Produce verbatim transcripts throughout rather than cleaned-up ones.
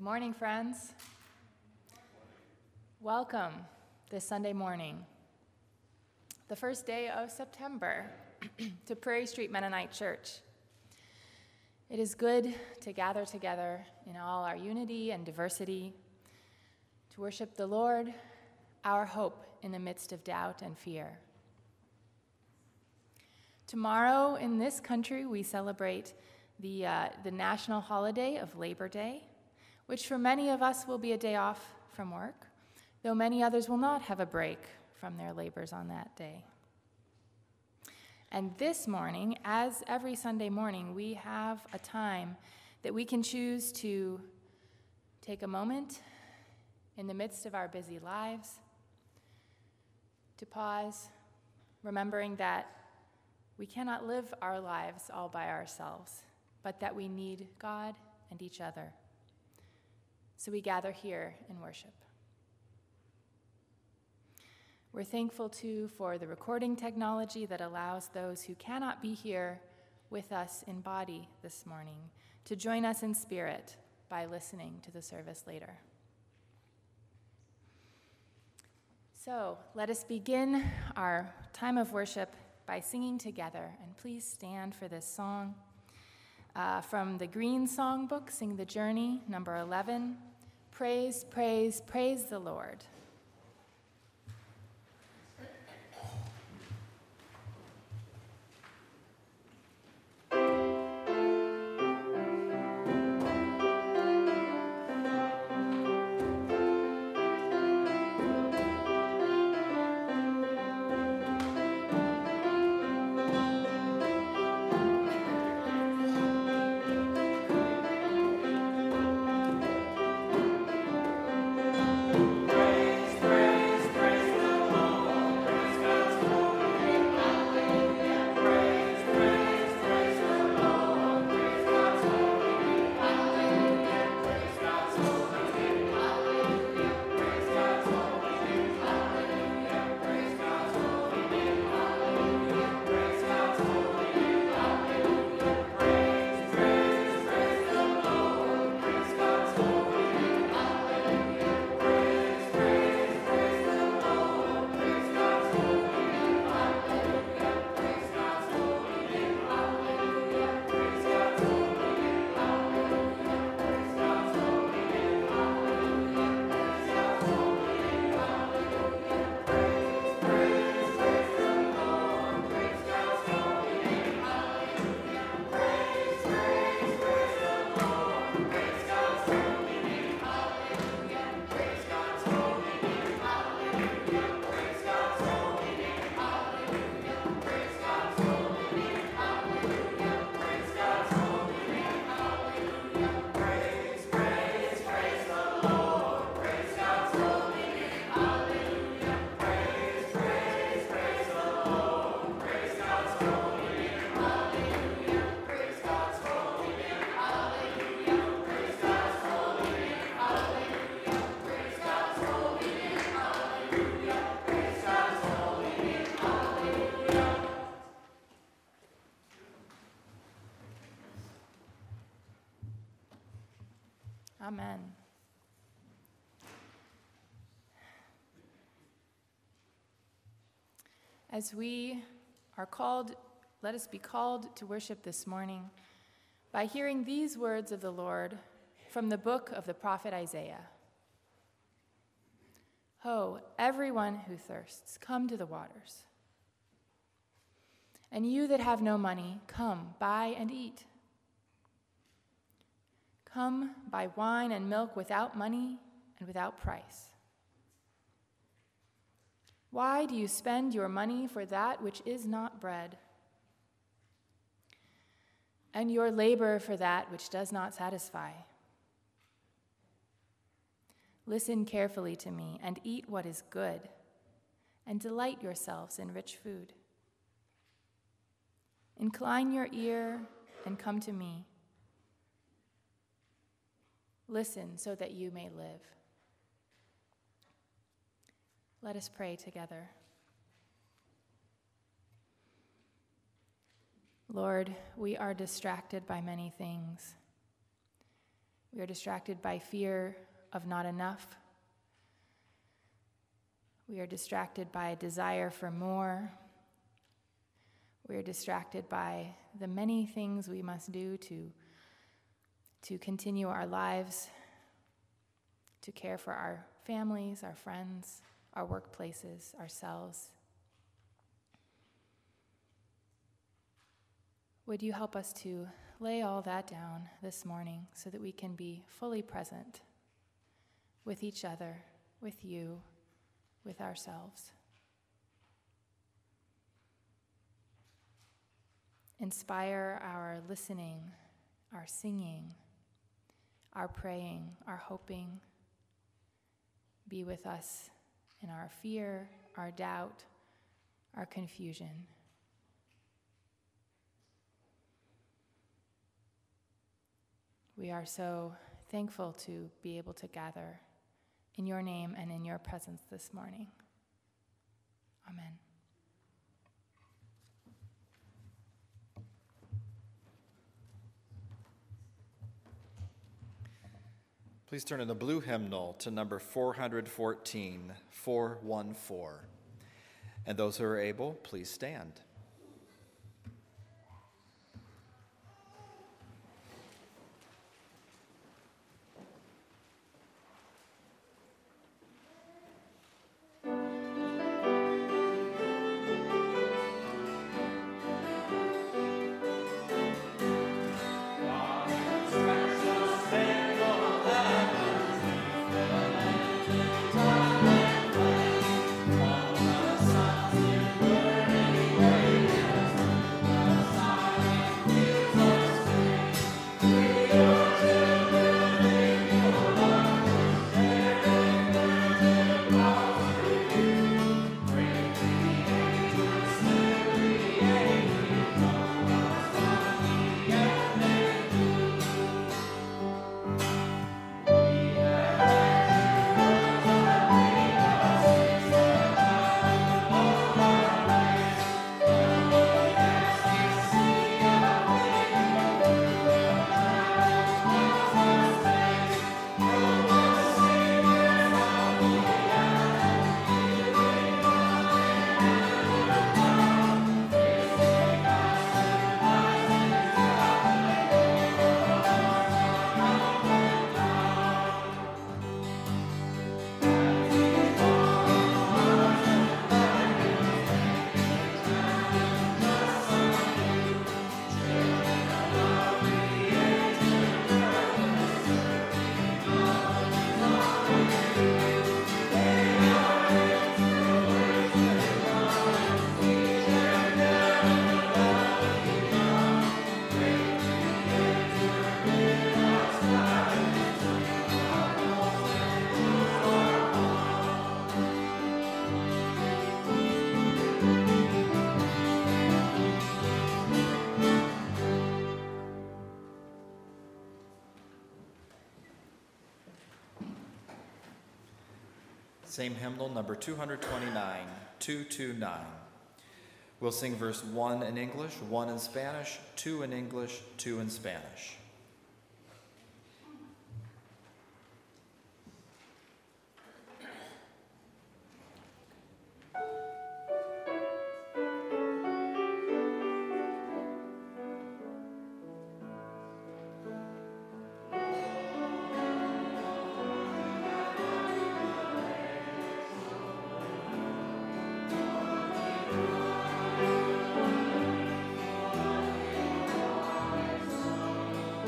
morning, friends. Welcome this Sunday morning, the first day of September, to Prairie Street Mennonite Church. It is good to gather together in all our unity and diversity, to worship the Lord, our hope in the midst of doubt and fear. Tomorrow in this country, we celebrate the, uh, the national holiday of Labor Day, which for many of us will be a day off from work, though many others will not have a break from their labors on that day. And this morning, as every Sunday morning, we have a time that we can choose to take a moment in the midst of our busy lives, to pause, remembering that we cannot live our lives all by ourselves, but that we need God and each other. So we gather here in worship. We're thankful, too, for the recording technology that allows those who cannot be here with us in body this morning to join us in spirit by listening to the service later. So let us begin our time of worship by singing together, and please stand for this song. Uh, from the Green Songbook, Sing the Journey, number eleven, Praise, Praise, Praise the Lord. Amen. As we are called, let us be called to worship this morning by hearing these words of the Lord from the book of the prophet Isaiah. Ho, everyone who thirsts, come to the waters. And you that have no money, come, buy and eat. Come, buy wine and milk without money and without price. Why do you spend your money for that which is not bread, and your labor for that which does not satisfy? Listen carefully to me and eat what is good, and delight yourselves in rich food. Incline your ear and come to me. Listen so that you may live. Let us pray together. Lord, we are distracted by many things. We are distracted by fear of not enough. We are distracted by a desire for more. We are distracted by the many things we must do to, to continue our lives, to care for our families, our friends, our workplaces, ourselves. Would you help us to lay all that down this morning so that we can be fully present with each other, with you, with ourselves? Inspire our listening, our singing, our praying, our hoping. Be with us in our fear, our doubt, our confusion. We are so thankful to be able to gather in your name and in your presence this morning. Amen. Please turn in the blue hymnal to number four fourteen, four one four. And those who are able, please stand. Same hymnal, number two twenty-nine, two twenty-nine. We'll sing verse one in English, one in Spanish, two in English, two in Spanish. Thank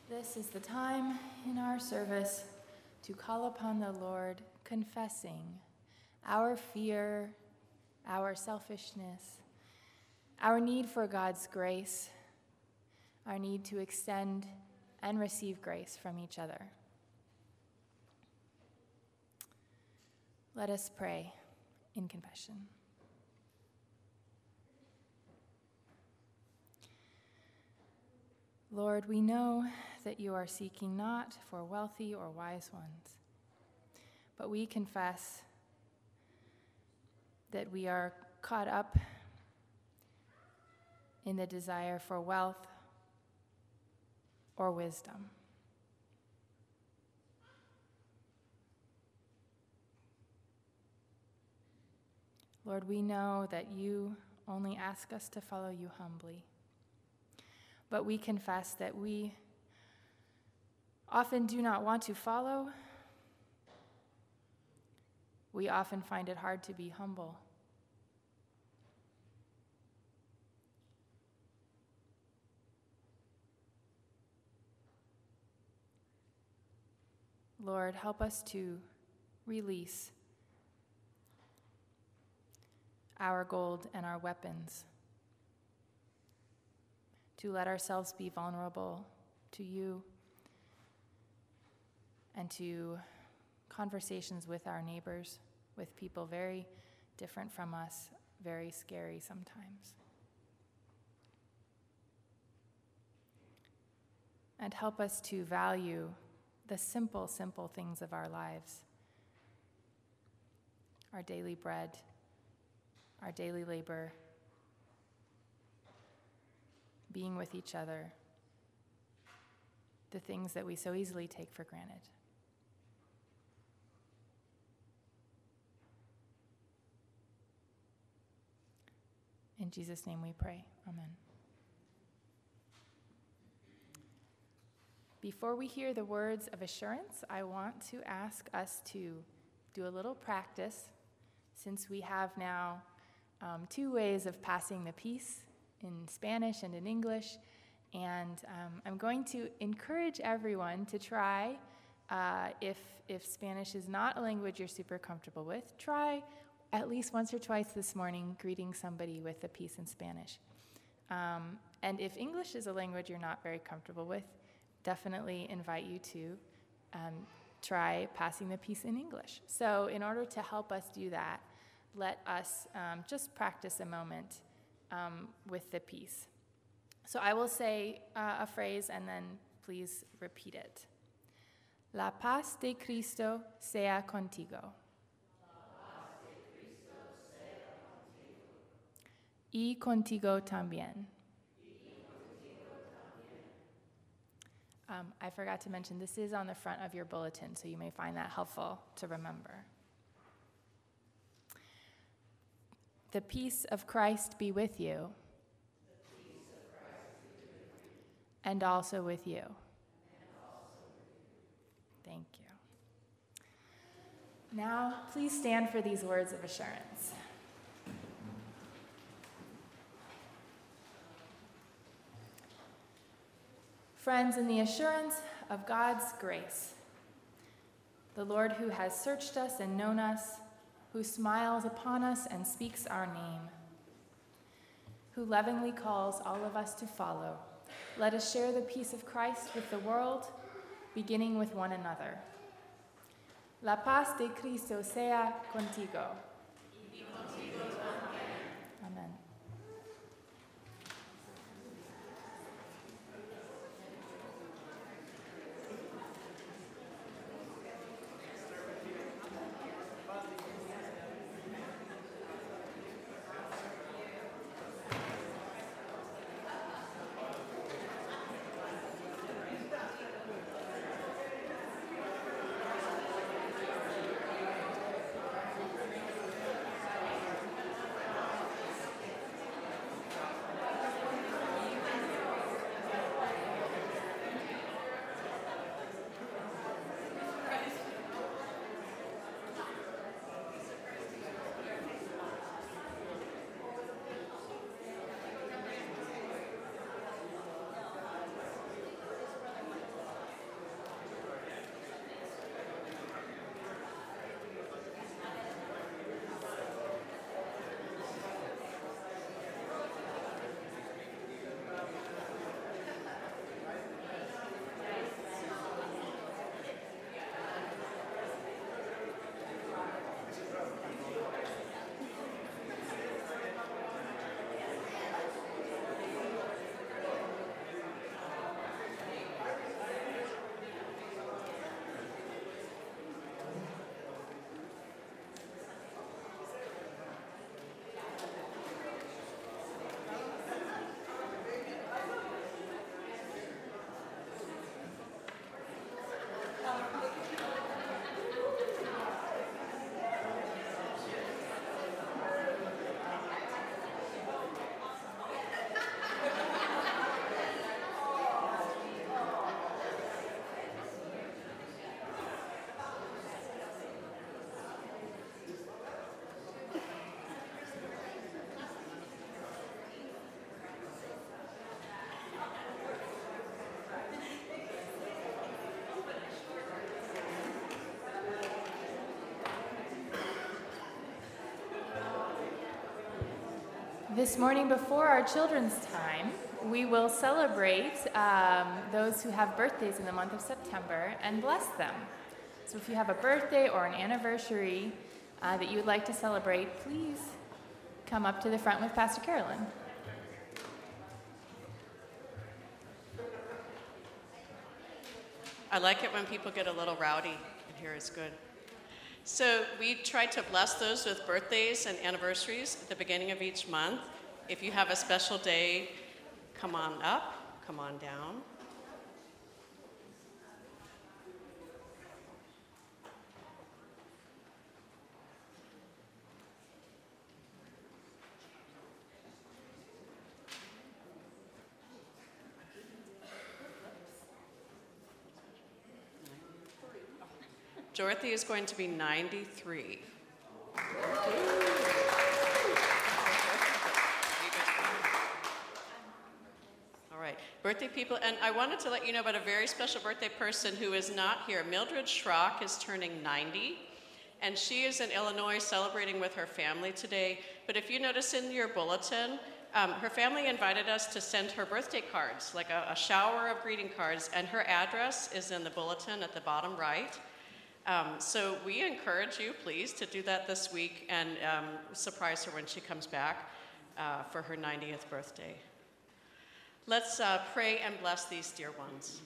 This is the time in our service to call upon the Lord, confessing our fear, our selfishness, our need for God's grace, our need to extend and receive grace from each other. Let us pray in confession. Lord, we know that you are seeking not for wealthy or wise ones, but we confess that we are caught up in the desire for wealth or wisdom. Lord, we know that you only ask us to follow you humbly, but we confess that we often do not want to follow. We often find it hard to be humble. Lord, help us to release our gold and our weapons, to let ourselves be vulnerable to you and to conversations with our neighbors, with people very different from us, very scary sometimes. And help us to value the simple, simple things of our lives, our daily bread, our daily labor, being with each other, the things that we so easily take for granted. In Jesus' name we pray. Amen. Before we hear the words of assurance, I want to ask us to do a little practice, since we have now um, two ways of passing the peace, in Spanish and in English. And um, I'm going to encourage everyone to try, uh, if, if Spanish is not a language you're super comfortable with, try at least once or twice this morning greeting somebody with a peace in Spanish. Um, and if English is a language you're not very comfortable with, definitely invite you to um, try passing the peace in English. So in order to help us do that, let us um, just practice a moment um, with the peace. So I will say uh, a phrase and then please repeat it. La paz de Cristo sea contigo. Y contigo también. Um, I forgot to mention, this is on the front of your bulletin, so you may find that helpful to remember. The peace of Christ be with you, and also with you. Thank you. Now, please stand for these words of assurance. Friends, in the assurance of God's grace, the Lord who has searched us and known us, who smiles upon us and speaks our name, who lovingly calls all of us to follow, let us share the peace of Christ with the world, beginning with one another. La paz de Cristo sea contigo. Amen. This morning, before our children's time, we will celebrate um, those who have birthdays in the month of September and bless them. So if you have a birthday or an anniversary uh, that you would like to celebrate, please come up to the front with Pastor Carolyn. I like it when people get a little rowdy, and here is good. So we try to bless those with birthdays and anniversaries at the beginning of each month. If you have a special day, come on up, come on down. Dorothy is going to be ninety-three. All right, birthday people, and I wanted to let you know about a very special birthday person who is not here. Mildred Schrock is turning ninety, and she is in Illinois celebrating with her family today. But if you notice in your bulletin, um, her family invited us to send her birthday cards, like a, a shower of greeting cards, and her address is in the bulletin at the bottom right. Um, so we encourage you, please, to do that this week and um, surprise her when she comes back uh, for her ninetieth birthday. Let's uh, pray and bless these dear ones.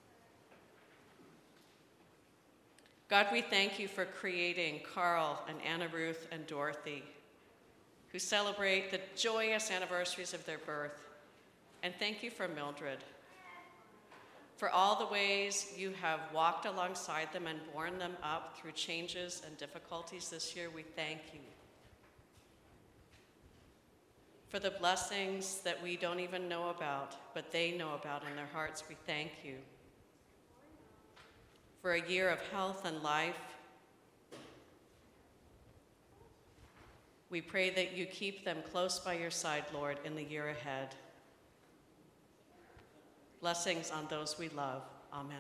God, we thank you for creating Carl and Anna Ruth and Dorothy, who celebrate the joyous anniversaries of their birth. And thank you for Mildred, for all the ways you have walked alongside them and borne them up through changes and difficulties this year. We thank you. For the blessings that we don't even know about, but they know about in their hearts, we thank you. For a year of health and life, we pray that you keep them close by your side, Lord, in the year ahead. Blessings on those we love. Amen.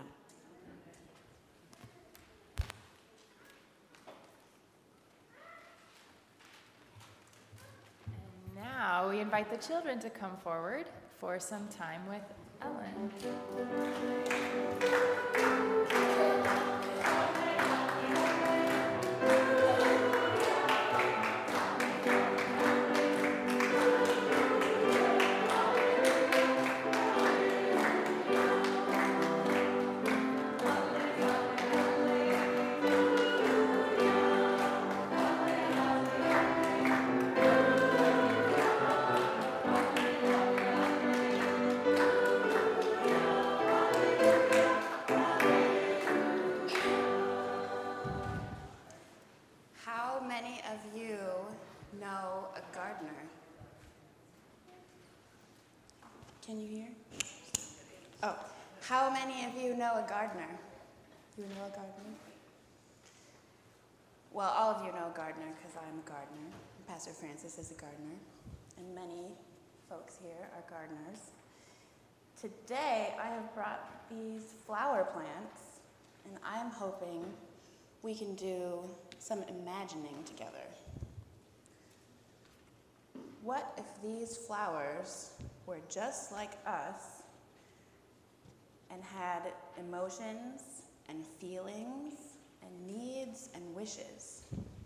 And now we invite the children to come forward for some time with Ellen. Can you hear? Oh, how many of you know a gardener? You know a gardener? Well, all of you know a gardener because I'm a gardener. Pastor Francis is a gardener, and many folks here are gardeners. Today, I have brought these flower plants, and I'm hoping we can do some imagining together. What if these flowers were just like us and had emotions and feelings and needs and wishes?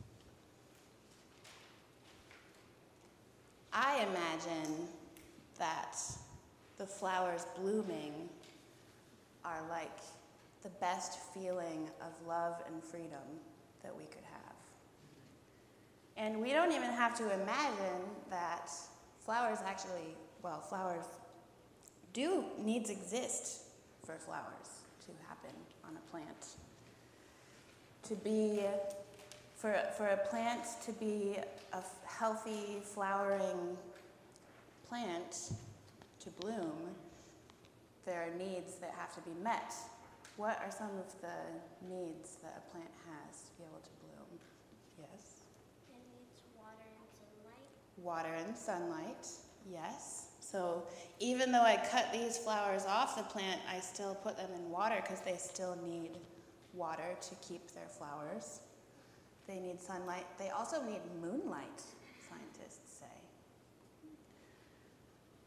I imagine that the flowers blooming are like the best feeling of love and freedom that we could have. And we don't even have to imagine that flowers actually, well, flowers do, needs exist for flowers to happen on a plant. To be, for, for a plant to be a healthy, flowering plant to bloom, there are needs that have to be met. What are some of the needs that a plant has to be able to bloom? Yes? It needs water and sunlight. Water and sunlight, yes. So even though I cut these flowers off the plant, I still put them in water because they still need water to keep their flowers. They need sunlight. They also need moonlight, scientists say.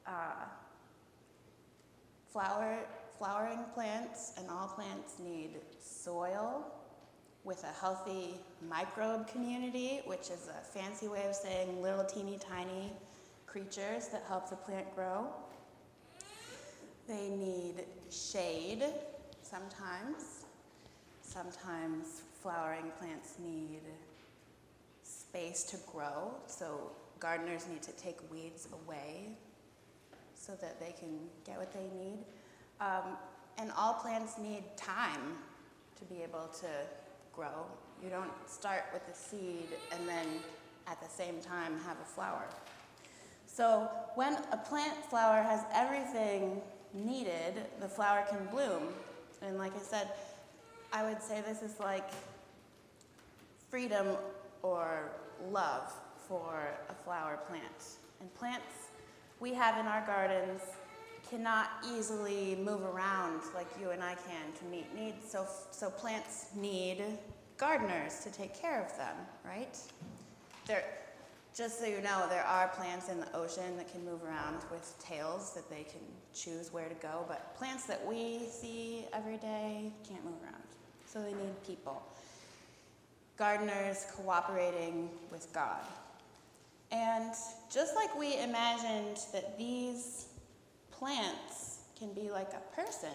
Uh, flower, flowering plants and all plants need soil with a healthy microbe community, which is a fancy way of saying little teeny tiny creatures that help the plant grow. They need shade sometimes. Sometimes flowering plants need space to grow, so gardeners need to take weeds away so that they can get what they need. Um, and all plants need time to be able to grow. You don't start with a seed and then at the same time have a flower. So when a plant flower has everything needed, the flower can bloom. And like I said, I would say this is like freedom or love for a flower plant. And plants we have in our gardens cannot easily move around like you and I can to meet needs. So, so plants need gardeners to take care of them, right? There, just so you know, there are plants in the ocean that can move around with tails that they can choose where to go, but plants that we see every day can't move around. So they need people. Gardeners cooperating with God. And just like we imagined that these plants can be like a person,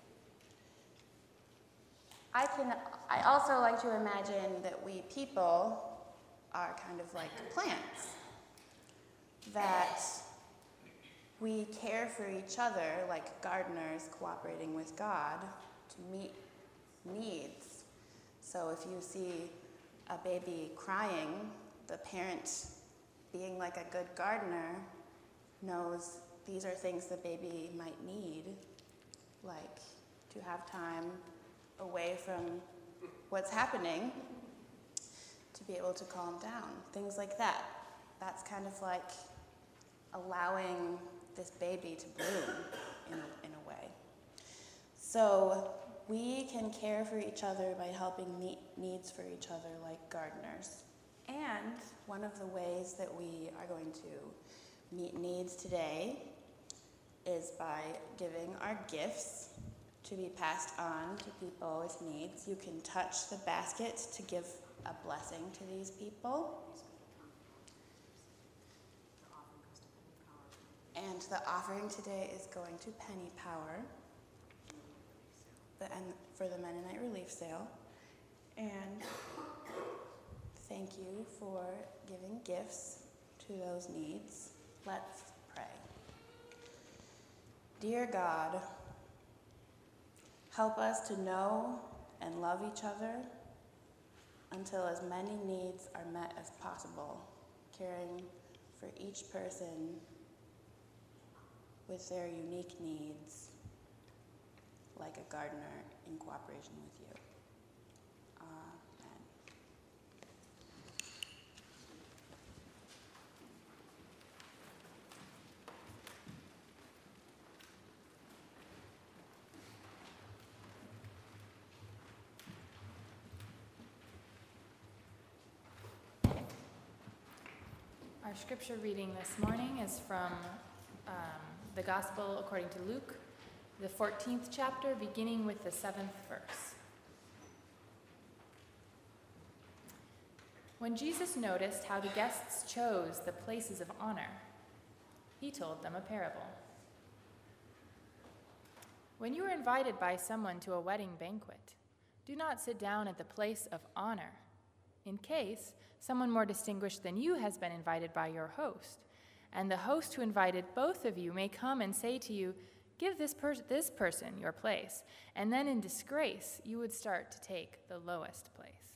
I can I also like to imagine that we people are kind of like plants, that we care for each other like gardeners cooperating with God to meet needs. So if you see a baby crying, the parent, being like a good gardener, knows these are things the baby might need, like to have time away from what's happening to be able to calm down, things like that. That's kind of like allowing this baby to bloom in a, in a way. So we can care for each other by helping meet needs for each other like gardeners. And one of the ways that we are going to meet needs today is by giving our gifts to be passed on to people with needs. You can touch the basket to give a blessing to these people. And the offering today is going to Penny Power the, and for the Mennonite Relief Sale. And thank you for giving gifts to those needs. Let's pray. Dear God, help us to know and love each other until as many needs are met as possible, caring for each person with their unique needs, like a gardener in cooperation with you. Amen. Our scripture reading this morning is from um, the Gospel according to Luke, the fourteenth chapter, beginning with the seventh verse. When Jesus noticed how the guests chose the places of honor, he told them a parable. When you are invited by someone to a wedding banquet, do not sit down at the place of honor, in case someone more distinguished than you has been invited by your host, and the host who invited both of you may come and say to you, "Give this, per- this person your place," and then in disgrace you would start to take the lowest place.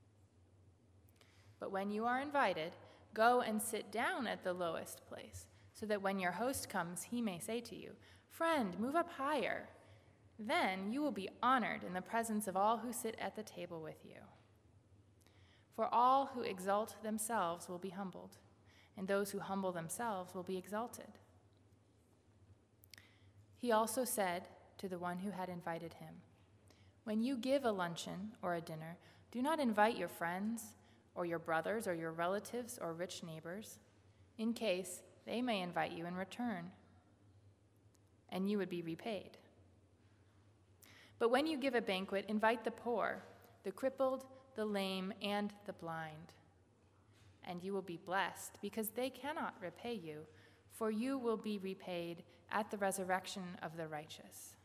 But when you are invited, go and sit down at the lowest place, so that when your host comes, he may say to you, "Friend, move up higher." Then you will be honored in the presence of all who sit at the table with you. For all who exalt themselves will be humbled, and those who humble themselves will be exalted. He also said to the one who had invited him, "When you give a luncheon or a dinner, do not invite your friends or your brothers or your relatives or rich neighbors, in case they may invite you in return. and you would be repaid. But when you give a banquet, invite the poor, the crippled, the lame, and the blind. And you will be blessed, because they cannot repay you, for you will be repaid at the resurrection of the righteous.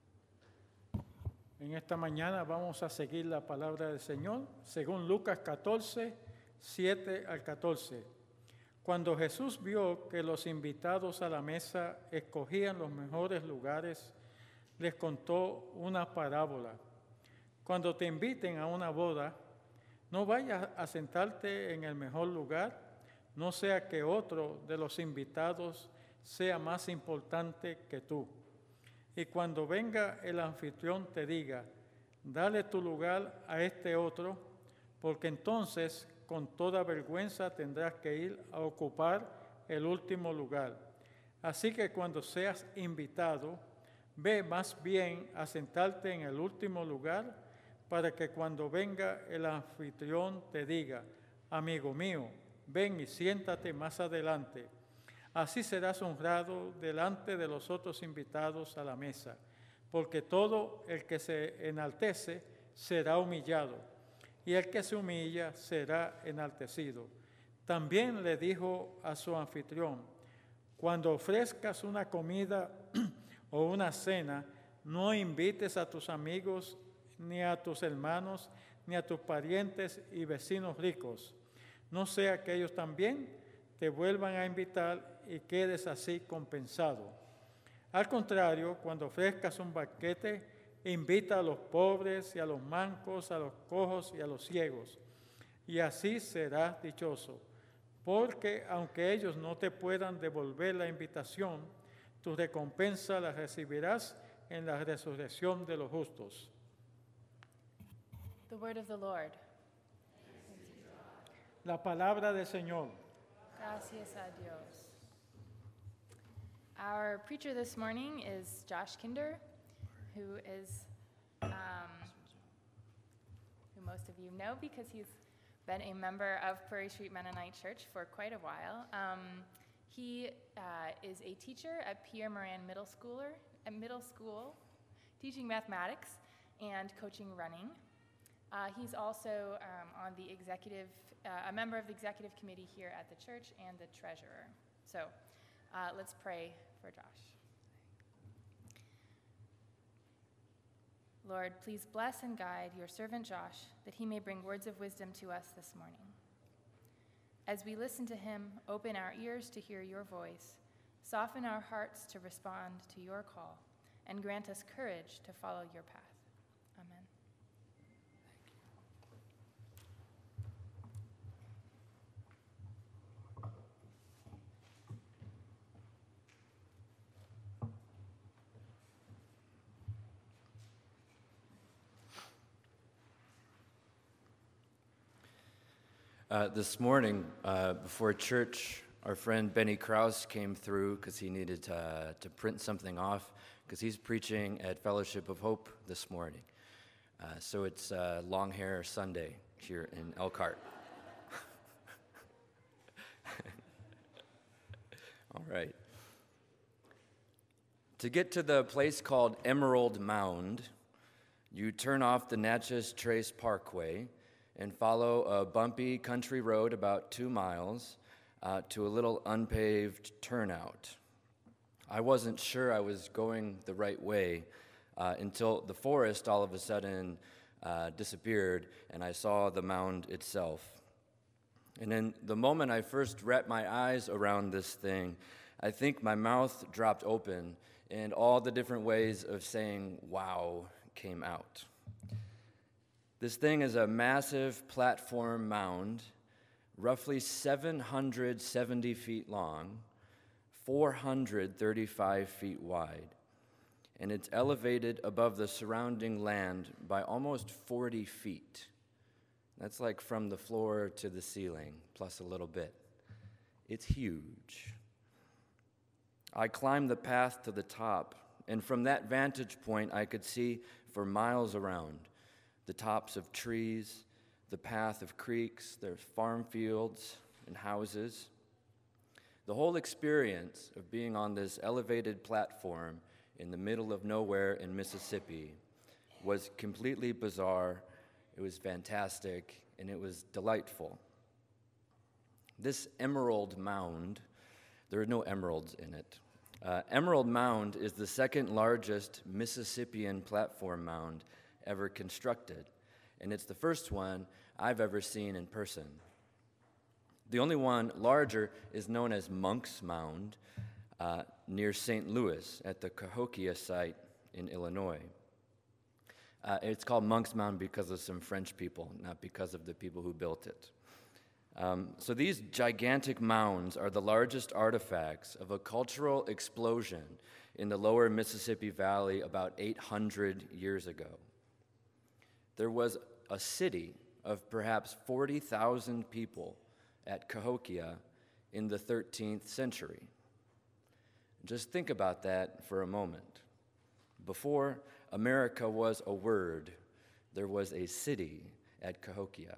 En esta mañana vamos a seguir la palabra del Señor según Lucas catorce, siete al catorce. Cuando Jesús vio que los invitados a la mesa escogían los mejores lugares, les contó una parábola. Cuando te inviten a una boda, no vayas a sentarte en el mejor lugar, no sea que otro de los invitados sea más importante que tú. Y cuando venga el anfitrión te diga, dale tu lugar a este otro, porque entonces con toda vergüenza tendrás que ir a ocupar el último lugar. Así que cuando seas invitado, ve más bien a sentarte en el último lugar, para que cuando venga el anfitrión te diga, amigo mío, ven y siéntate más adelante. Así serás honrado delante de los otros invitados a la mesa, porque todo el que se enaltece será humillado, y el que se humilla será enaltecido. También le dijo a su anfitrión, cuando ofrezcas una comida o una cena, no invites a tus amigos, ni a tus hermanos, ni a tus parientes y vecinos ricos, no sea que ellos también te vuelvan a invitar y quedes así compensado. Al contrario, cuando ofrezcas un banquete, invita a los pobres y a los mancos, a los cojos y a los ciegos, y así serás dichoso, porque aunque ellos no te puedan devolver la invitación, tu recompensa la recibirás en la resurrección de los justos. The word of the Lord. La palabra del Señor. Gracias a Dios. Our preacher this morning is Josh Kinder, who is, um, who most of you know because he's been a member of Prairie Street Mennonite Church for quite a while. Um, he uh, is a teacher at Pierre Moran Middle Schooler, at middle school, teaching mathematics and coaching running. Uh, he's also um, on the executive, uh, a member of the executive committee here at the church and the treasurer. So uh, let's pray for Josh. Lord, please bless and guide your servant Josh, that he may bring words of wisdom to us this morning. As we listen to him, open our ears to hear your voice, soften our hearts to respond to your call, and grant us courage to follow your path. Amen. Uh, this morning, uh, before church, our friend Benny Krause came through because he needed to, to print something off because he's preaching at Fellowship of Hope this morning. Uh, so it's uh, Long Hair Sunday here in Elkhart. All right. To get to the place called Emerald Mound, you turn off the Natchez Trace Parkway and follow a bumpy country road about two miles uh, to a little unpaved turnout. I wasn't sure I was going the right way uh, until the forest all of a sudden uh, disappeared and I saw the mound itself. And in the moment I first wrapped my eyes around this thing, I think my mouth dropped open and all the different ways of saying wow came out. This thing is a massive platform mound, roughly seven hundred seventy feet long, four hundred thirty-five feet wide, and it's elevated above the surrounding land by almost forty feet. That's like from the floor to the ceiling, plus a little bit. It's huge. I climbed the path to the top, and from that vantage point, I could see for miles around the tops of trees, the path of creeks, there's farm fields and houses. The whole experience of being on this elevated platform in the middle of nowhere in Mississippi was completely bizarre, it was fantastic, and it was delightful. This Emerald Mound, there are no emeralds in it. Uh, Emerald Mound is the second largest Mississippian platform mound ever constructed, and it's the first one I've ever seen in person. The only one larger is known as Monk's Mound uh, near Saint Louis at the Cahokia site in Illinois. Uh, it's called Monk's Mound because of some French people, not because of the people who built it. Um, so these gigantic mounds are the largest artifacts of a cultural explosion in the lower Mississippi Valley about eight hundred years ago. There was a city of perhaps forty thousand people at Cahokia in the thirteenth century. Just think about that for a moment. Before America was a word, there was a city at Cahokia.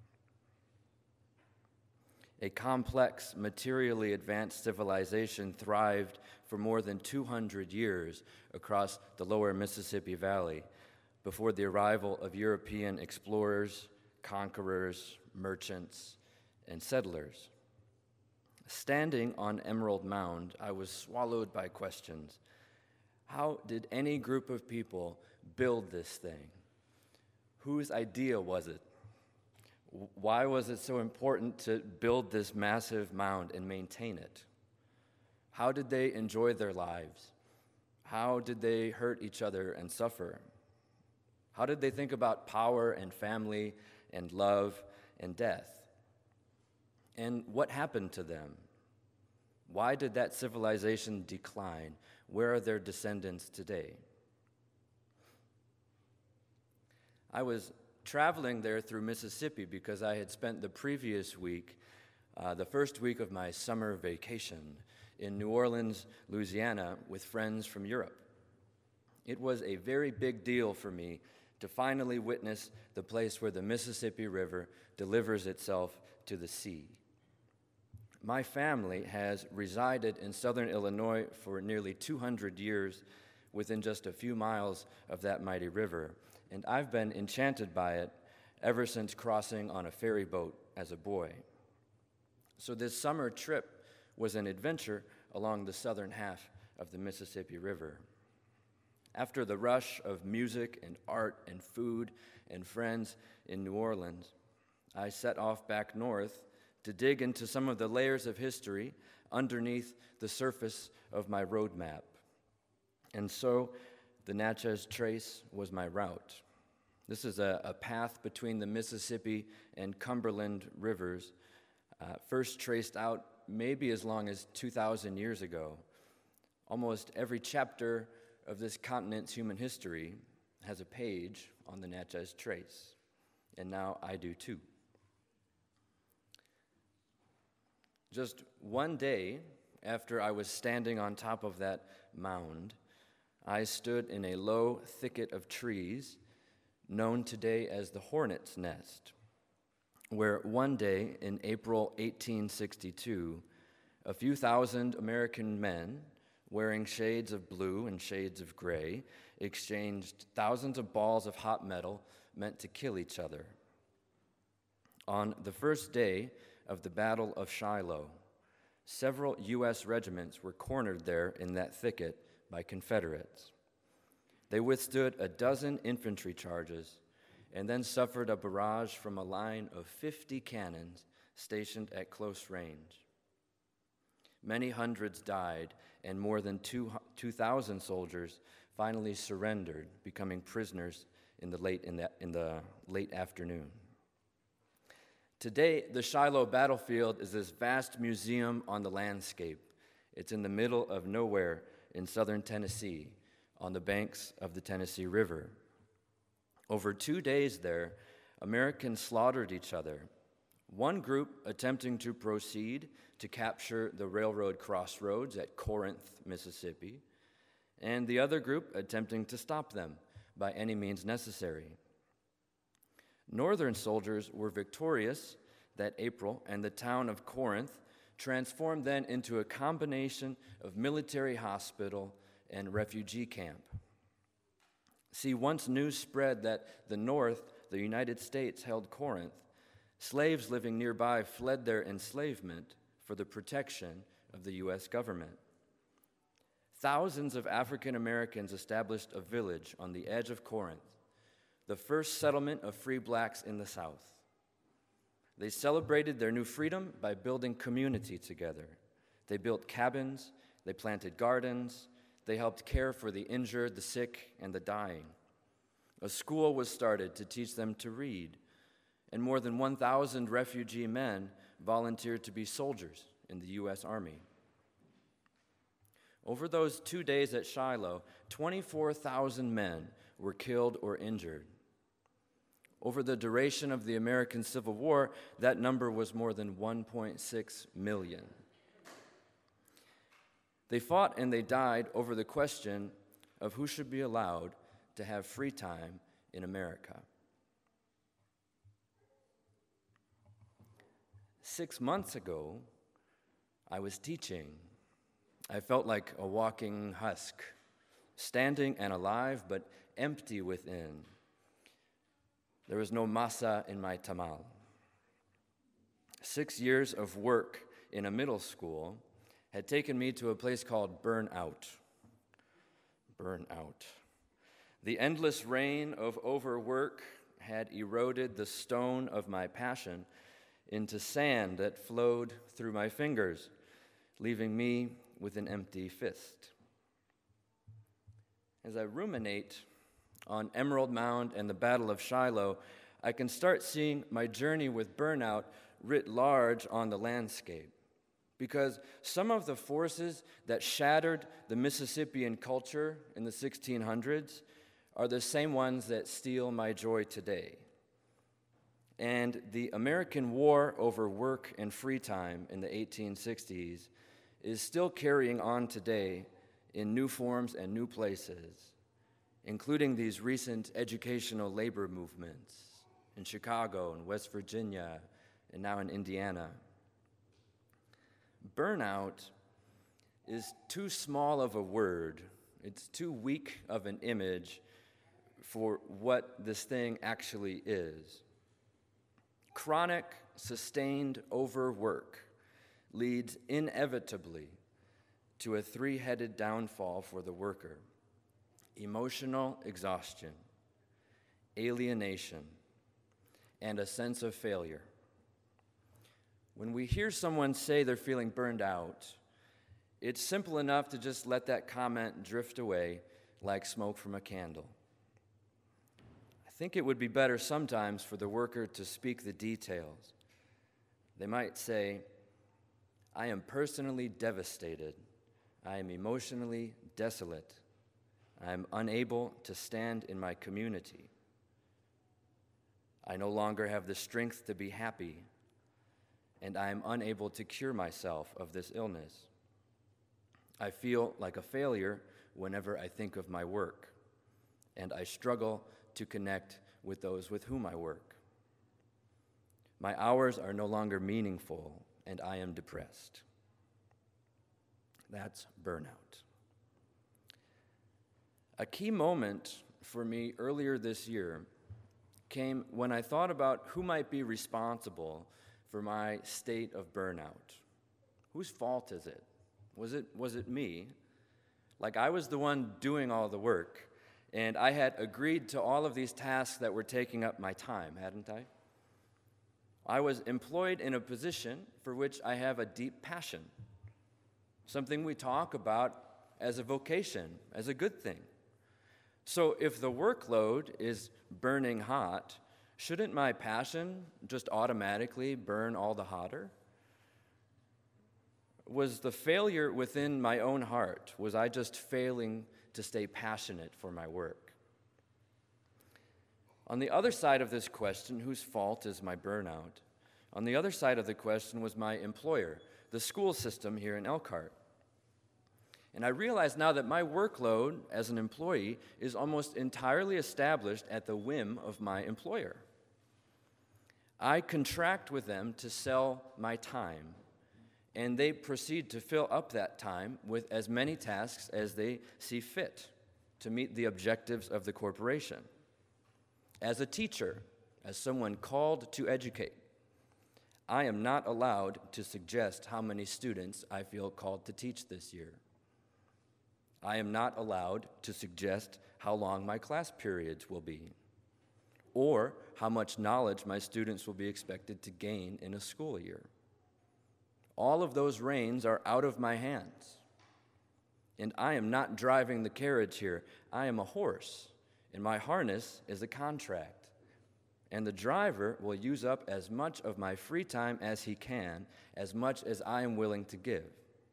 A complex, materially advanced civilization thrived for more than two hundred years across the lower Mississippi Valley before the arrival of European explorers, conquerors, merchants, and settlers. Standing on Emerald Mound, I was swallowed by questions. How did any group of people build this thing? Whose idea was it? Why was it so important to build this massive mound and maintain it? How did they enjoy their lives? How did they hurt each other and suffer? How did they think about power and family and love and death? And what happened to them? Why did that civilization decline? Where are their descendants today? I was traveling there through Mississippi because I had spent the previous week, uh, the first week of my summer vacation, in New Orleans, Louisiana, with friends from Europe. It was a very big deal for me to finally witness the place where the Mississippi River delivers itself to the sea. My family has resided in southern Illinois for nearly two hundred years within just a few miles of that mighty river, and I've been enchanted by it ever since crossing on a ferry boat as a boy. So this summer trip was an adventure along the southern half of the Mississippi River. After the rush of music and art and food and friends in New Orleans, I set off back north to dig into some of the layers of history underneath the surface of my road map. And so the Natchez Trace was my route. This is a, a path between the Mississippi and Cumberland rivers, uh, first traced out maybe as long as two thousand years ago. Almost every chapter of this continent's human history has a page on the Natchez Trace, and now I do too. Just one day after I was standing on top of that mound, I stood in a low thicket of trees known today as the Hornet's Nest, where one day in April eighteen sixty-two, a few thousand American men wearing shades of blue and shades of gray exchanged thousands of balls of hot metal meant to kill each other. On the first day of the Battle of Shiloh, several U S regiments were cornered there in that thicket by Confederates. They withstood a dozen infantry charges and then suffered a barrage from a line of fifty cannons stationed at close range. Many hundreds died, and more than two thousand soldiers finally surrendered, becoming prisoners in the late, in the, in the late afternoon. Today, the Shiloh battlefield is this vast museum on the landscape. It's in the middle of nowhere in southern Tennessee, on the banks of the Tennessee River. Over two days there, Americans slaughtered each other, one group attempting to proceed to capture the railroad crossroads at Corinth, Mississippi, and the other group attempting to stop them by any means necessary. Northern soldiers were victorious that April, and the town of Corinth transformed then into a combination of military hospital and refugee camp. See, once news spread that the North, the United States, held Corinth, slaves living nearby fled their enslavement for the protection of the U S government. Thousands of African Americans established a village on the edge of Corinth, the first settlement of free blacks in the South. They celebrated their new freedom by building community together. They built cabins, they planted gardens, they helped care for the injured, the sick, and the dying. A school was started to teach them to read, and more than one thousand refugee men volunteered to be soldiers in the U S Army. Over those two days at Shiloh, twenty-four thousand men were killed or injured. Over the duration of the American Civil War, that number was more than one point six million. They fought and they died over the question of who should be allowed to have free time in America. Six months ago, I was teaching. I felt like a walking husk, standing and alive, but empty within. There was no masa in my tamal. Six years of work in a middle school had taken me to a place called Burnout. Burnout. The endless rain of overwork had eroded the stone of my passion into sand that flowed through my fingers, leaving me with an empty fist. As I ruminate on Emerald Mound and the Battle of Shiloh, I can start seeing my journey with burnout writ large on the landscape. Because some of the forces that shattered the Mississippian culture in the sixteen hundreds are the same ones that steal my joy today. And the American war over work and free time in the eighteen sixties is still carrying on today in new forms and new places, including these recent educational labor movements in Chicago and West Virginia and now in Indiana. Burnout is too small of a word. It's too weak of an image for what this thing actually is. Chronic, sustained overwork leads inevitably to a three-headed downfall for the worker: emotional exhaustion, alienation, and a sense of failure. When we hear someone say they're feeling burned out, it's simple enough to just let that comment drift away like smoke from a candle. I think it would be better sometimes for the worker to speak the details. They might say, "I am personally devastated. I am emotionally desolate. I am unable to stand in my community. I no longer have the strength to be happy, and I am unable to cure myself of this illness. I feel like a failure whenever I think of my work, and I struggle to connect with those with whom I work. My hours are no longer meaningful, and I am depressed." That's burnout. A key moment for me earlier this year came when I thought about who might be responsible for my state of burnout. Whose fault is it? Was it was it me? Like I was the one doing all the work, and I had agreed to all of these tasks that were taking up my time, hadn't I? I was employed in a position for which I have a deep passion, something we talk about as a vocation, as a good thing. So if the workload is burning hot, shouldn't my passion just automatically burn all the hotter? Was the failure within my own heart? Was I just failing to stay passionate for my work? On the other side of this question, whose fault is my burnout? On the other side of the question was my employer, the school system here in Elkhart. And I realize now that my workload as an employee is almost entirely established at the whim of my employer. I contract with them to sell my time, and they proceed to fill up that time with as many tasks as they see fit to meet the objectives of the corporation. As a teacher, as someone called to educate, I am not allowed to suggest how many students I feel called to teach this year. I am not allowed to suggest how long my class periods will be, or how much knowledge my students will be expected to gain in a school year. All of those reins are out of my hands. And I am not driving the carriage here. I am a horse, and my harness is a contract. And the driver will use up as much of my free time as he can, as much as I am willing to give.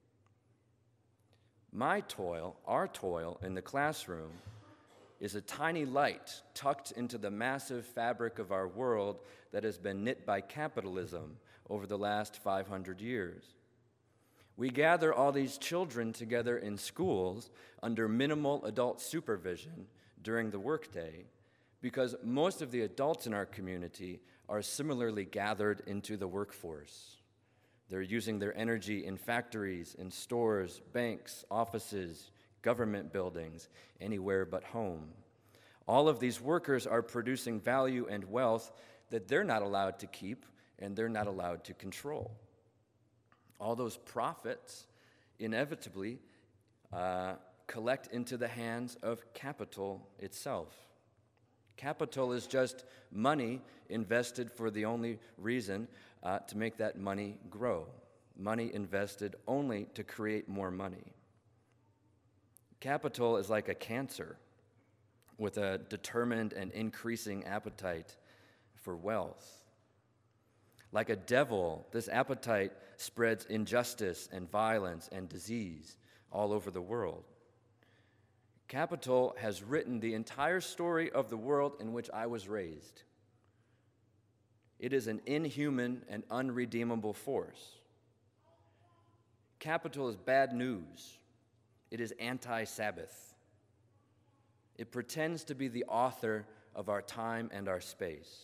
My toil, our toil in the classroom, is a tiny light tucked into the massive fabric of our world that has been knit by capitalism over the last five hundred years. We gather all these children together in schools under minimal adult supervision during the workday because most of the adults in our community are similarly gathered into the workforce. They're using their energy in factories, in stores, banks, offices, government buildings, anywhere but home. All of these workers are producing value and wealth that they're not allowed to keep and they're not allowed to control. All those profits inevitably uh, collect into the hands of capital itself. Capital is just money invested for the only reason uh, to make that money grow. Money invested only to create more money. Capital is like a cancer with a determined and increasing appetite for wealth. Like a devil, this appetite spreads injustice and violence and disease all over the world. Capital has written the entire story of the world in which I was raised. It is an inhuman and unredeemable force. Capital is bad news. It is anti-Sabbath. It pretends to be the author of our time and our space.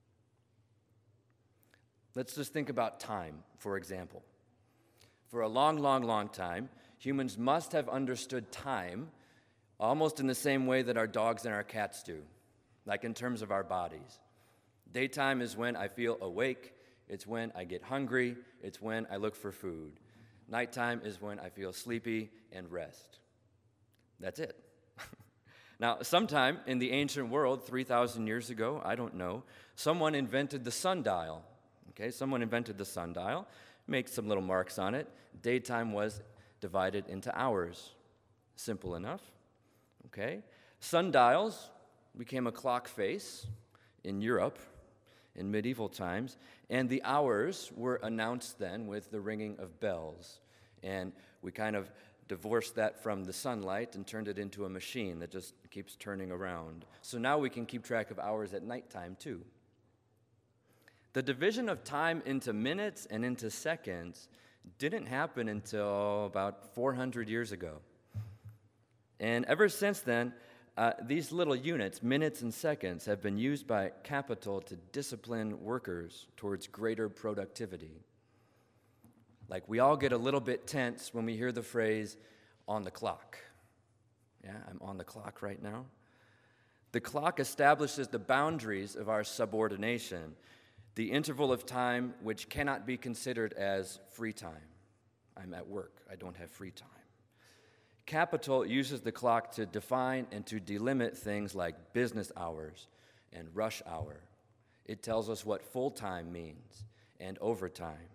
Let's just think about time, for example. For a long, long, long time, humans must have understood time almost in the same way that our dogs and our cats do, like in terms of our bodies. Daytime is when I feel awake, it's when I get hungry, it's when I look for food. Nighttime is when I feel sleepy and rest. That's it. Now, sometime in the ancient world, three thousand years ago, I don't know, someone invented the sundial. Okay, someone invented the sundial, make some little marks on it. Daytime was divided into hours. Simple enough. Okay, sundials became a clock face in Europe in medieval times, and the hours were announced then with the ringing of bells. And we kind of divorced that from the sunlight and turned it into a machine that just keeps turning around. So now we can keep track of hours at nighttime too. The division of time into minutes and into seconds didn't happen until about four hundred years ago. And ever since then, uh, these little units, minutes and seconds, have been used by capital to discipline workers towards greater productivity. Like we all get a little bit tense when we hear the phrase, on the clock. Yeah, I'm on the clock right now. The clock establishes the boundaries of our subordination, the interval of time which cannot be considered as free time. I'm at work. I don't have free time. Capital uses the clock to define and to delimit things like business hours and rush hour. It tells us what full-time means and overtime.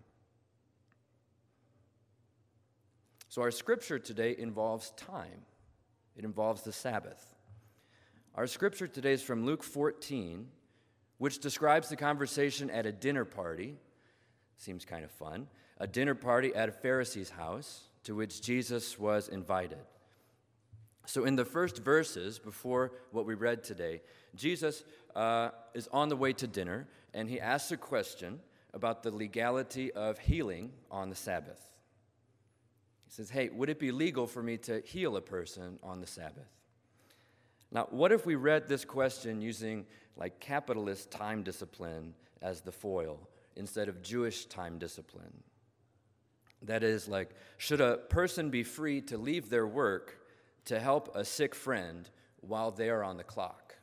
So our scripture today involves time. It involves the Sabbath. Our scripture today is from Luke fourteen, which describes the conversation at a dinner party. Seems kind of fun. A dinner party at a Pharisee's house to which Jesus was invited. So in the first verses before what we read today, Jesus uh, is on the way to dinner, and he asks a question about the legality of healing on the Sabbath. He says, hey, would it be legal for me to heal a person on the Sabbath? Now, what if we read this question using like capitalist time discipline as the foil instead of Jewish time discipline? That is, like, should a person be free to leave their work to help a sick friend while they are on the clock?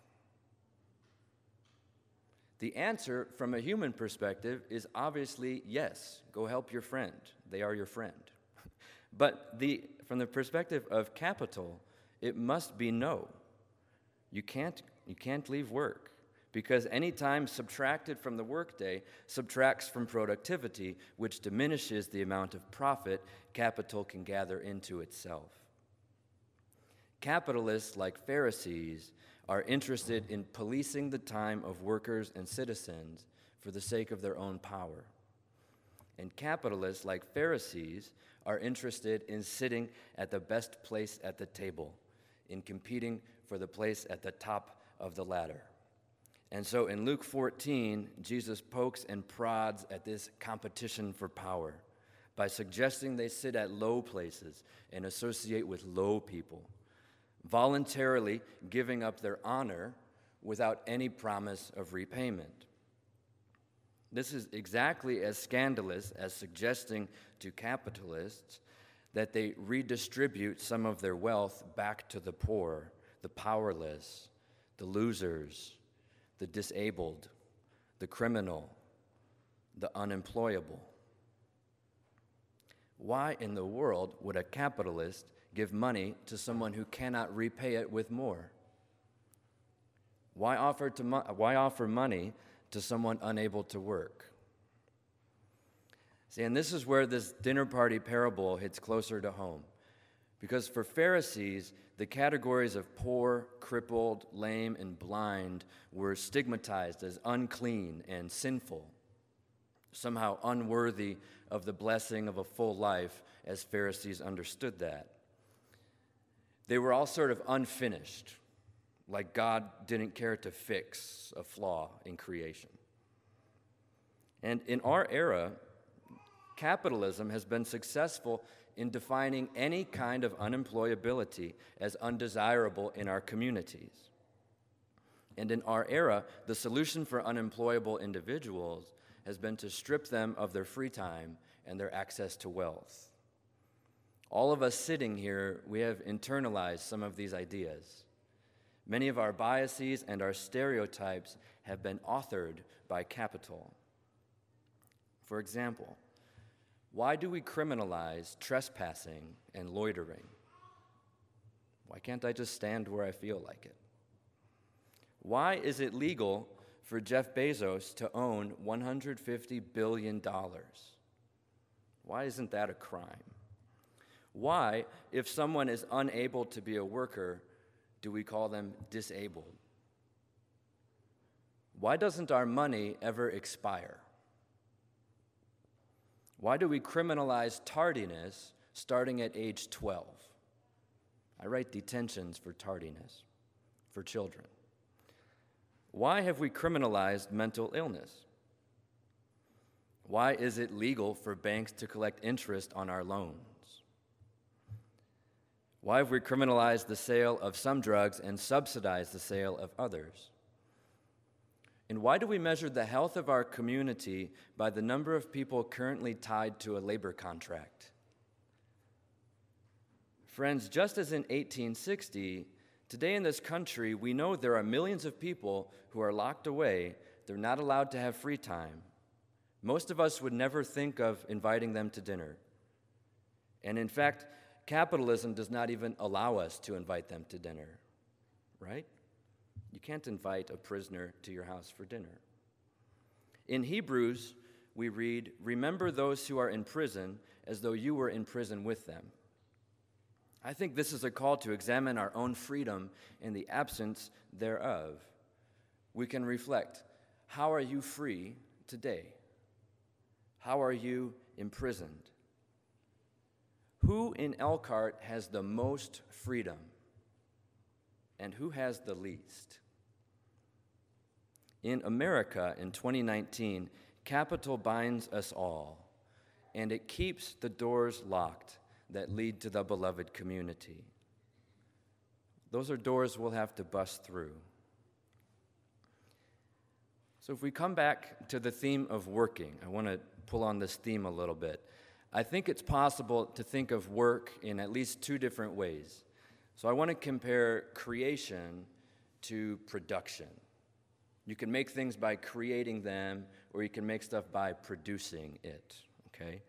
The answer from a human perspective is obviously yes. Go help your friend. They are your friend. But the, from the perspective of capital, it must be no. You can't, you can't leave work, because any time subtracted from the workday subtracts from productivity, which diminishes the amount of profit capital can gather into itself. Capitalists, like Pharisees, are interested in policing the time of workers and citizens for the sake of their own power. And capitalists, like Pharisees, are interested in sitting at the best place at the table, in competing for the place at the top of the ladder. And so in Luke fourteen, Jesus pokes and prods at this competition for power by suggesting they sit at low places and associate with low people, voluntarily giving up their honor without any promise of repayment. This is exactly as scandalous as suggesting to capitalists that they redistribute some of their wealth back to the poor, the powerless, the losers, the disabled, the criminal, the unemployable. Why in the world would a capitalist give money to someone who cannot repay it with more? Why offer, to mo- why offer money to someone unable to work? See, and this is where this dinner party parable hits closer to home. Because for Pharisees, the categories of poor, crippled, lame, and blind were stigmatized as unclean and sinful, somehow unworthy of the blessing of a full life, as Pharisees understood that. They were all sort of unfinished, like God didn't care to fix a flaw in creation. And in our era, capitalism has been successful in defining any kind of unemployability as undesirable in our communities. And in our era, the solution for unemployable individuals has been to strip them of their free time and their access to wealth. All of us sitting here, we have internalized some of these ideas. Many of our biases and our stereotypes have been authored by capital. For example, why do we criminalize trespassing and loitering? Why can't I just stand where I feel like it? Why is it legal for Jeff Bezos to own one hundred fifty billion dollars? Why isn't that a crime? Why, if someone is unable to be a worker, do we call them disabled? Why doesn't our money ever expire? Why do we criminalize tardiness starting at age twelve? I write detentions for tardiness for children. Why have we criminalized mental illness? Why is it legal for banks to collect interest on our loans? Why have we criminalized the sale of some drugs and subsidized the sale of others? And why do we measure the health of our community by the number of people currently tied to a labor contract? Friends, just as in eighteen sixty, today in this country, we know there are millions of people who are locked away. They're not allowed to have free time. Most of us would never think of inviting them to dinner. And in fact, capitalism does not even allow us to invite them to dinner, right? You can't invite a prisoner to your house for dinner. In Hebrews, we read, "Remember those who are in prison as though you were in prison with them." I think this is a call to examine our own freedom in the absence thereof. We can reflect, how are you free today? How are you imprisoned? Who in Elkhart has the most freedom? And who has the least? In America in twenty nineteen, capital binds us all, and it keeps the doors locked that lead to the beloved community. Those are doors we'll have to bust through. So if we come back to the theme of working, I want to pull on this theme a little bit. I think it's possible to think of work in at least two different ways. So I want to compare creation to production. You can make things by creating them, or you can make stuff by producing it, okay?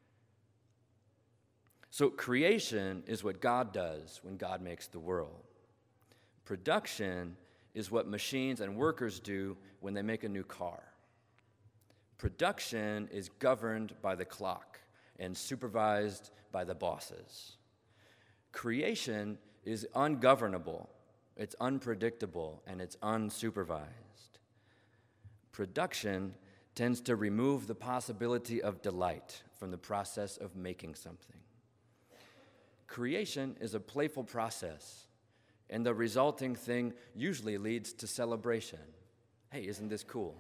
So creation is what God does when God makes the world. Production is what machines and workers do when they make a new car. Production is governed by the clock and supervised by the bosses. Creation is ungovernable, it's unpredictable, and it's unsupervised. Production tends to remove the possibility of delight from the process of making something. Creation is a playful process, and the resulting thing usually leads to celebration. Hey, isn't this cool?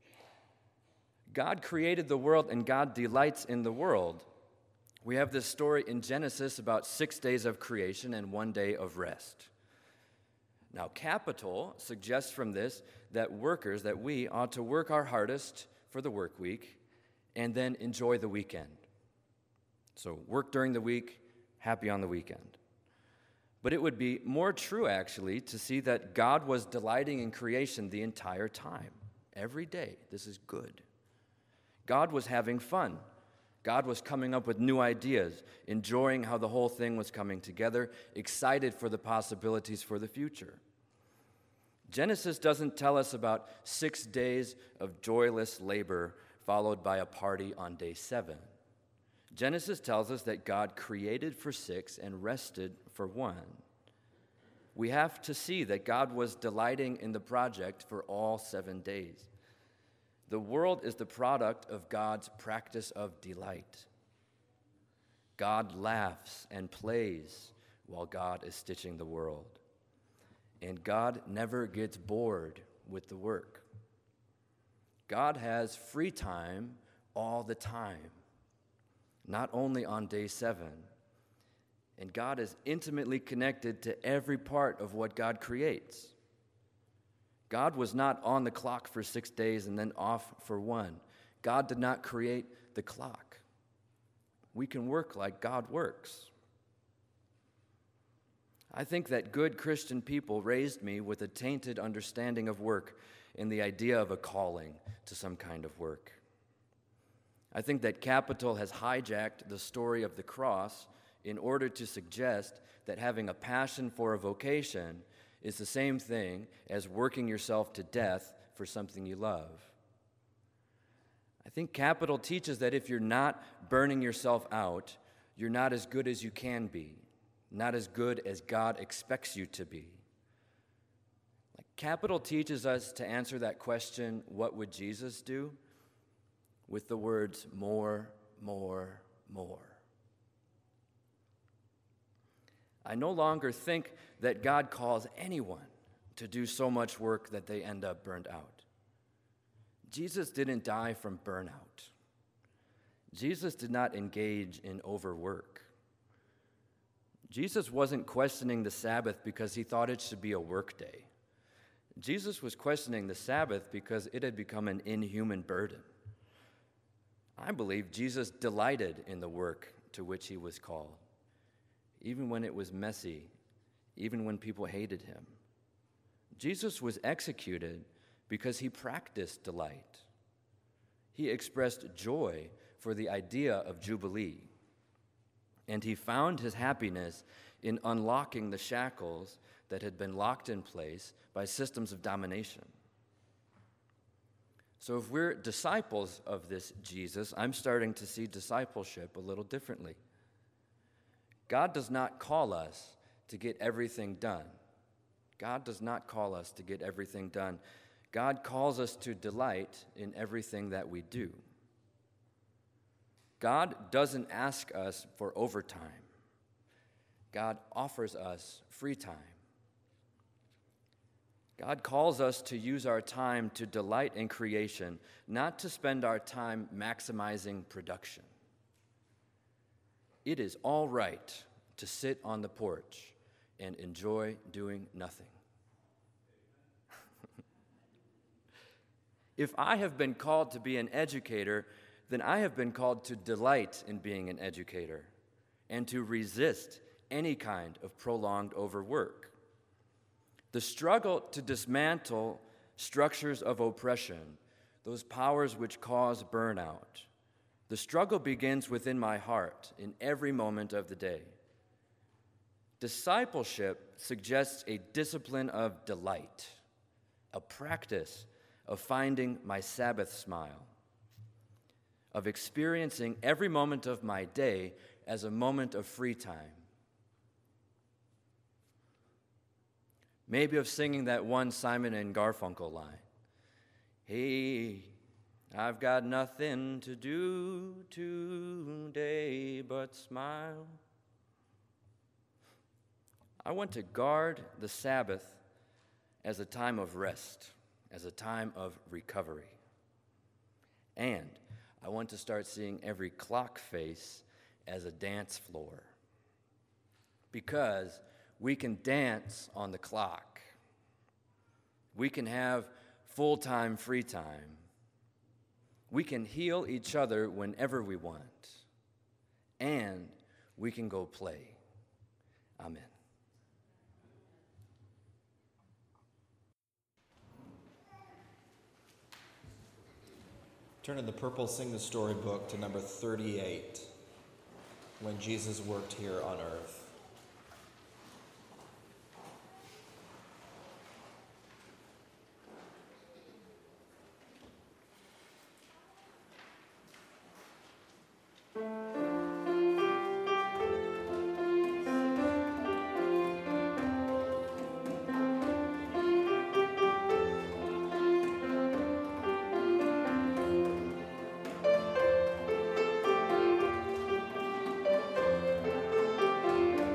God created the world, and God delights in the world. We have this story in Genesis about six days of creation and one day of rest. Now, capital suggests from this that workers, that we ought to work our hardest for the work week and then enjoy the weekend. So work during the week, happy on the weekend. But it would be more true, actually, to see that God was delighting in creation the entire time, every day. This is good. God was having fun. God was coming up with new ideas, enjoying how the whole thing was coming together, excited for the possibilities for the future. Genesis doesn't tell us about six days of joyless labor followed by a party on day seven. Genesis tells us that God created for six and rested for one. We have to see that God was delighting in the project for all seven days. The world is the product of God's practice of delight. God laughs and plays while God is stitching the world. And God never gets bored with the work. God has free time all the time, not only on day seven. And God is intimately connected to every part of what God creates. God was not on the clock for six days and then off for one. God did not create the clock. We can work like God works. I think that good Christian people raised me with a tainted understanding of work and the idea of a calling to some kind of work. I think that capital has hijacked the story of the cross in order to suggest that having a passion for a vocation is the same thing as working yourself to death for something you love. I think capital teaches that if you're not burning yourself out, you're not as good as you can be, not as good as God expects you to be. Like capital teaches us to answer that question, what would Jesus do? With the words more, more, more. I no longer think that God calls anyone to do so much work that they end up burned out. Jesus didn't die from burnout. Jesus did not engage in overwork. Jesus wasn't questioning the Sabbath because he thought it should be a work day. Jesus was questioning the Sabbath because it had become an inhuman burden. I believe Jesus delighted in the work to which he was called, even when it was messy, even when people hated him. Jesus was executed because he practiced delight. He expressed joy for the idea of Jubilee, and he found his happiness in unlocking the shackles that had been locked in place by systems of domination. So if we're disciples of this Jesus, I'm starting to see discipleship a little differently. God does not call us to get everything done. God does not call us to get everything done. God calls us to delight in everything that we do. God doesn't ask us for overtime. God offers us free time. God calls us to use our time to delight in creation, not to spend our time maximizing production. It is all right to sit on the porch and enjoy doing nothing. If I have been called to be an educator, then I have been called to delight in being an educator and to resist any kind of prolonged overwork. The struggle to dismantle structures of oppression, those powers which cause burnout, the struggle begins within my heart in every moment of the day. Discipleship suggests a discipline of delight, a practice of finding my Sabbath smile, of experiencing every moment of my day as a moment of free time. Maybe of singing that one Simon and Garfunkel line, "Hey, I've got nothing to do today but smile." I want to guard the Sabbath as a time of rest, as a time of recovery. And I want to start seeing every clock face as a dance floor. Because we can dance on the clock. We can have full-time free time. We can heal each other whenever we want. And we can go play. Amen. Turn in the purple Sing the Story book to number thirty-eight, When Jesus Worked Here on Earth. Thank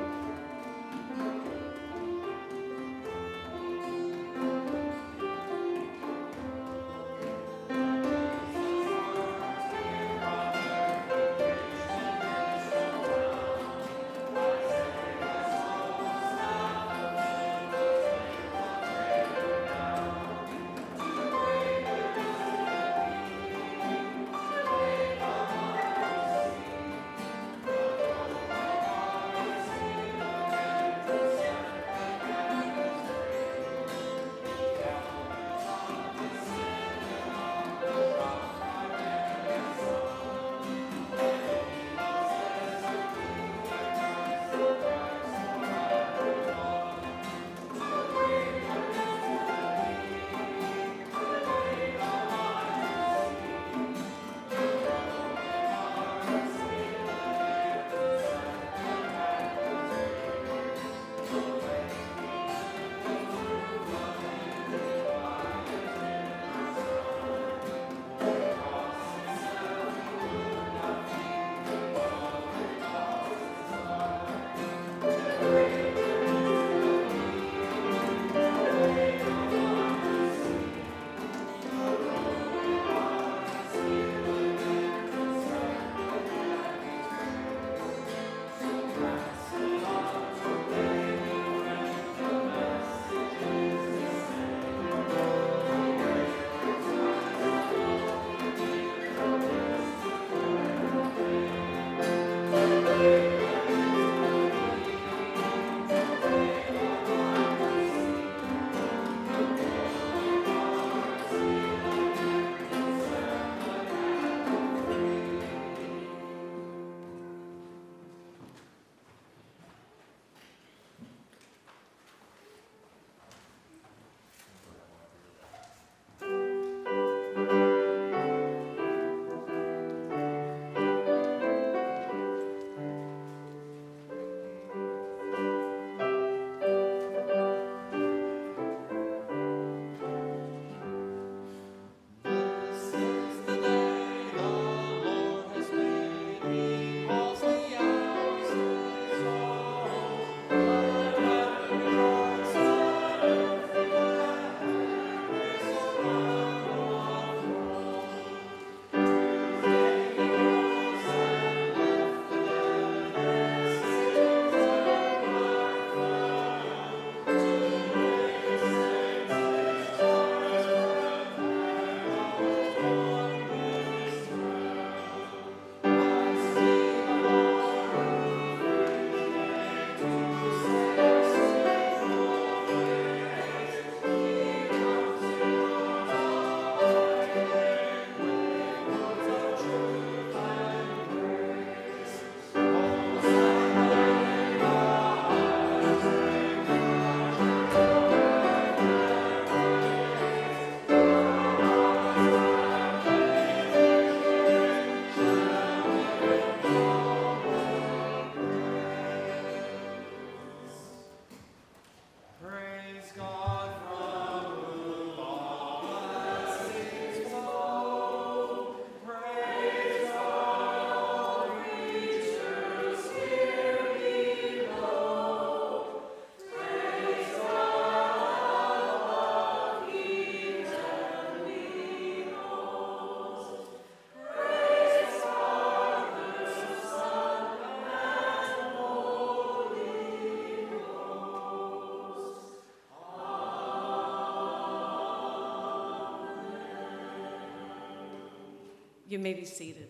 You may be seated.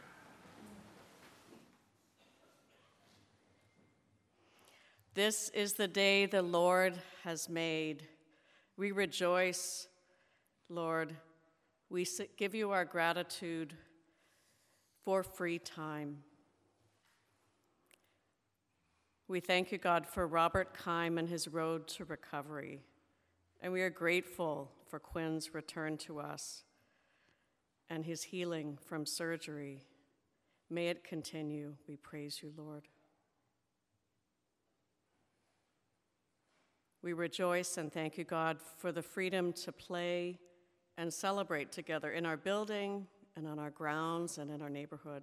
This is the day the Lord has made. We rejoice, Lord. We give you our gratitude for free time. We thank you, God, for Robert Keim and his road to recovery. And we are grateful for Quinn's return to us and his healing from surgery. May it continue. We praise you, Lord. We rejoice and thank you, God, for the freedom to play and celebrate together in our building and on our grounds and in our neighborhood.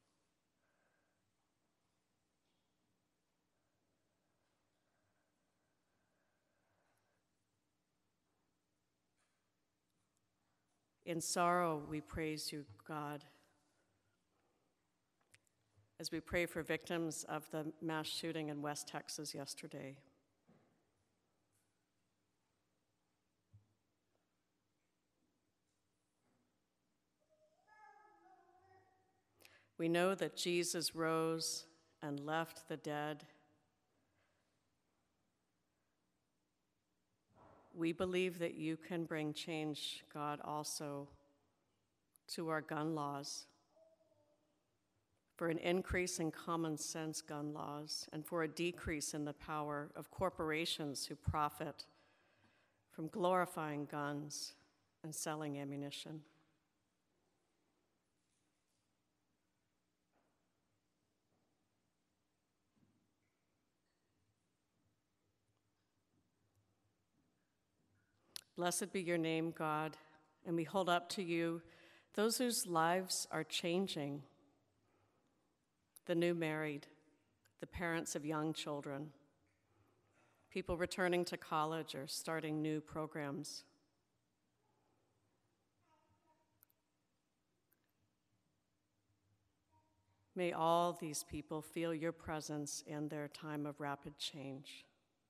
In sorrow, we praise you, God, as we pray for victims of the mass shooting in West Texas yesterday. We know that Jesus rose and left the dead. We believe that you can bring change, God, also to our gun laws, for an increase in common sense gun laws, and for a decrease in the power of corporations who profit from glorifying guns and selling ammunition. Blessed be your name, God, and we hold up to you those whose lives are changing, the new married, the parents of young children, people returning to college or starting new programs. May all these people feel your presence in their time of rapid change.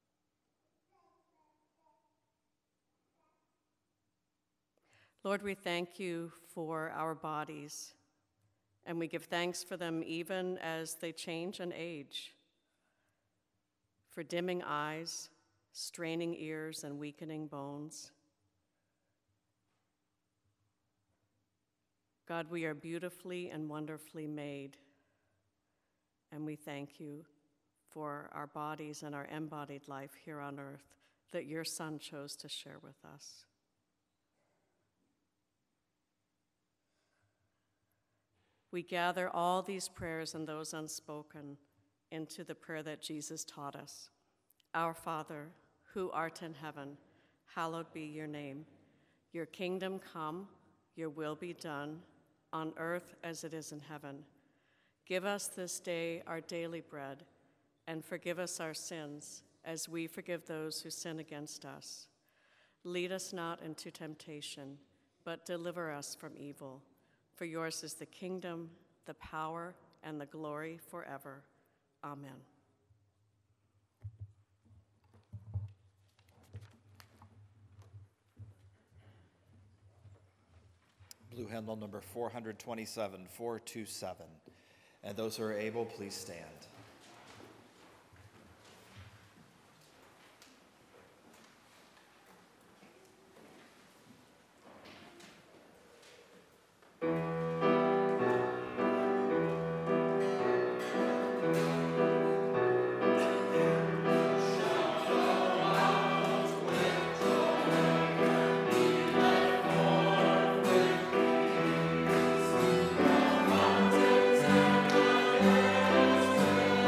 Lord, we thank you for our bodies, and we give thanks for them even as they change and age, for dimming eyes, straining ears, and weakening bones. God, we are beautifully and wonderfully made, and we thank you for our bodies and our embodied life here on earth that your Son chose to share with us. We gather all these prayers and those unspoken into the prayer that Jesus taught us. Our Father, who art in heaven, hallowed be your name. Your kingdom come, your will be done, on earth as it is in heaven. Give us this day our daily bread, and forgive us our sins, as we forgive those who sin against us. Lead us not into temptation, but deliver us from evil. For yours is the kingdom, the power, and the glory forever. Amen. Blue hymnal number four twenty-seven, four twenty-seven. And those who are able, please stand. Thank you.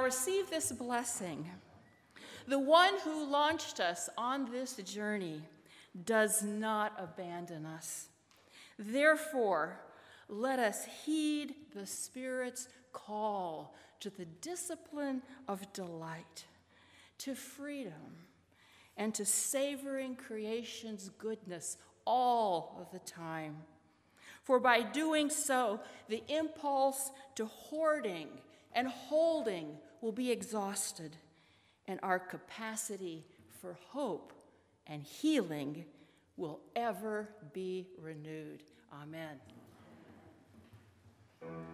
receive this blessing. The one who launched us on this journey does not abandon us. Therefore, let us heed the Spirit's call to the discipline of delight, to freedom, and to savoring creation's goodness all of the time. For by doing so, the impulse to hoarding and holding will be exhausted, and our capacity for hope and healing will ever be renewed. Amen.